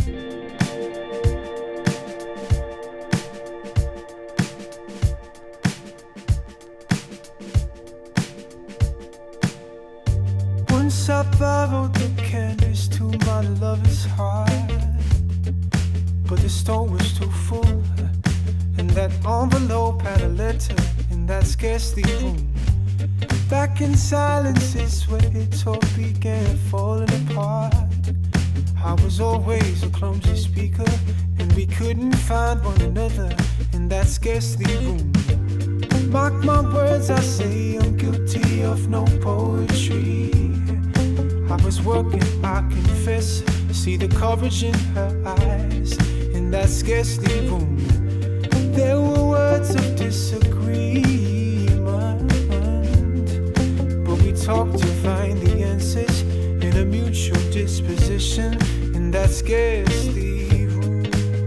Once I borrowed the canvas to my lover's heart, but the store was too full, and that envelope had a letter in that scarcely room. Back in silence is where it all began falling apart. I was always a clumsy speaker, and we couldn't find one another in that scarcely room. Mark my words, I say I'm guilty of no poetry. I was working, I confess, see the courage in her eyes in that scarcely room. There were words of disagreement, but we talked to find the answers in a mutual disposition in that scarcely room.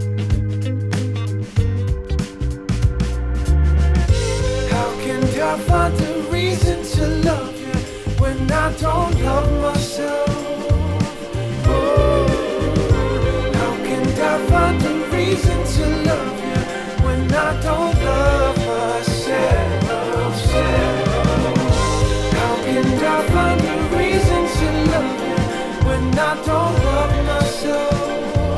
How can I find a reason to love you when I don't love myself? Oh, how can I find a reason to love you when I don't love myself? How can I find a reason to love you when I don't love myself?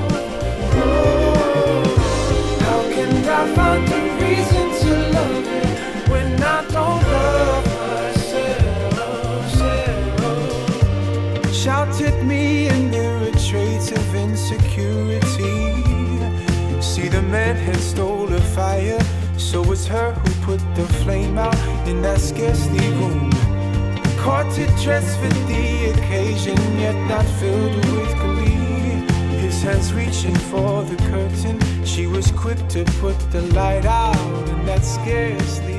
Oh, how can I find a reason to love you when I don't love myself? Shout at me and there are traits of insecurity. See, the man had stole a fire, so it's her who put the flame out in that scarcely room. Courted dress for the occasion, yet not filled with glee. His hands reaching for the curtain, she was quick to put the light out in that scarcely